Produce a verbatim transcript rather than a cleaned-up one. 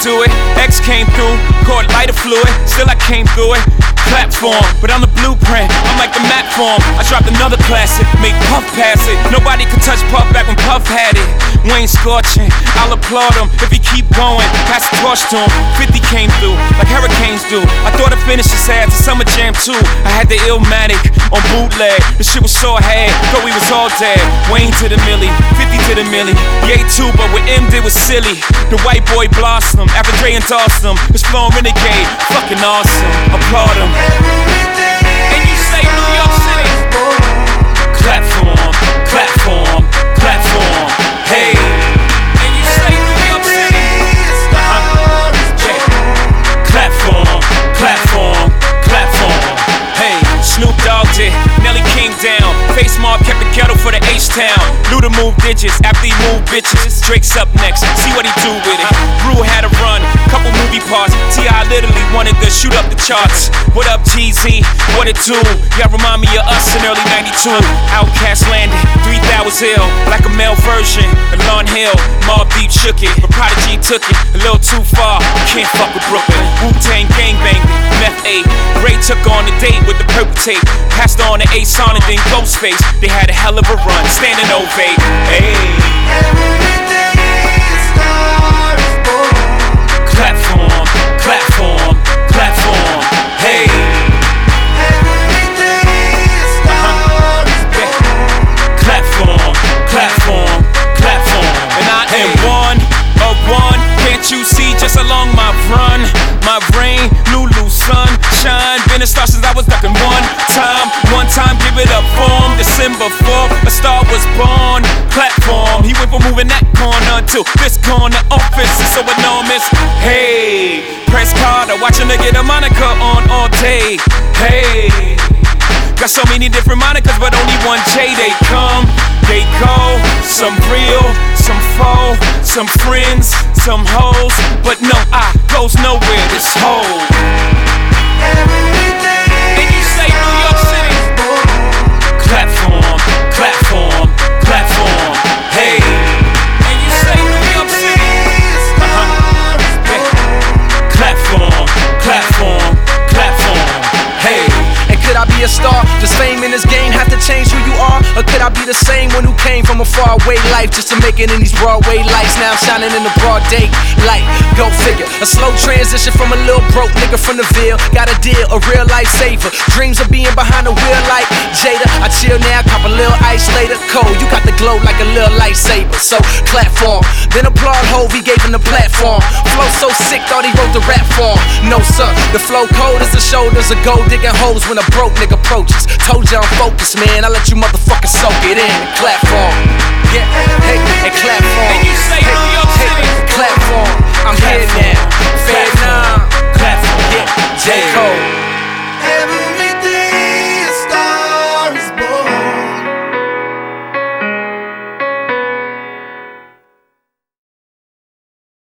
do it. X came through, caught lighter fluid, still I came through it. Platform, but I'm the blueprint, I'm like the map form. I dropped another classic, make Puff pass it. Nobody could touch Puff back when Puff had it. Wayne scorching, I'll applaud him if he keep going. Pass the torch to him, fifty came through, like hurricanes do. I thought I finished this ass to Summer Jam too. I had the Illmatic on bootleg, the shit was so hard, thought we was all dead. Wayne to the milli, fifty to the milli. Yay too, but what M did was silly. The white boy blossom, after Dre endorsed him. His flow renegade, fucking awesome, applaud him. And you say New York City, clap for him, clap for him, clap for him. Hey, and you say New York City, uh-huh. Yeah. Clap for him, clap for him, clap for him. Hey, Snoop Dogg did, Nelly came down. Face Mob kept the ghetto for the H-Town. Luda moved digits after he moved bitches. Drake's up next, see what he do with it. Brew had a run, couple movie parts. T I literally wanted to shoot up the charts. What up, T Z? What it do? Y'all remind me of us in early ninety-two. Outkast landed, three thousand ill, like a male version of Lauryn Hill. Mobb Deep shook it, but Prodigy took it a little too far. Can't fuck with Brooklyn. Wu-Tang gangbanged it, Meth eight. Ray took on the date with the purple tape. Passed on to A-Son and then Ghostface. They had a hell of a run, standing ovate. Hey. Every day is star is born. Clap for him, clap for him, clap for him. Hey. Every day is star is born. Clap for him, clap for him, clap for him. And I am one of one. Can't you see just along my run? My rain, Lulu, sunshine. Been a star since I was ducking one time. One time, give it up for him. December fourth, a star was born. Platform, he went from moving that corner to this corner. Office is so enormous. Hey, press Carter, watching her get a moniker on all day. Hey, got so many different monikers, but only one J. They come, they go. Some real, some faux, some friends, some hoes. But no, I goes nowhere, this whole. Every day. And you say New York City, clap for him, clap for him, clap for him. Hey. And you say New York City, uh-huh. Hey. Clap for him, clap for him, clap for him. Hey. And could I be a star? Does fame in this game have to change who you are? Or could I be the same one who came from a faraway life just to make it in these Broadway lights? Now I'm shining in the broad day light. Go figure. A slow transition from a little broke nigga from the Ville. Got a deal, a real life saver. Dreams of being behind the wheel like Jada. I chill now, cop a little ice later. Cold, you got the glow like a little lightsaber. So clap for him. Then applaud Hov, he gave him the platform. Flow so sick, thought he wrote the rap for him. No sir, the flow cold as the shoulders of gold digging holes when a broke nigga approaches. Told you I'm focused, man. I let you motherfuckers soak it in and clap for him. Yeah, hey, and clap for him. And you say hey, New York hey, City, clap for him. I'm clap here for now.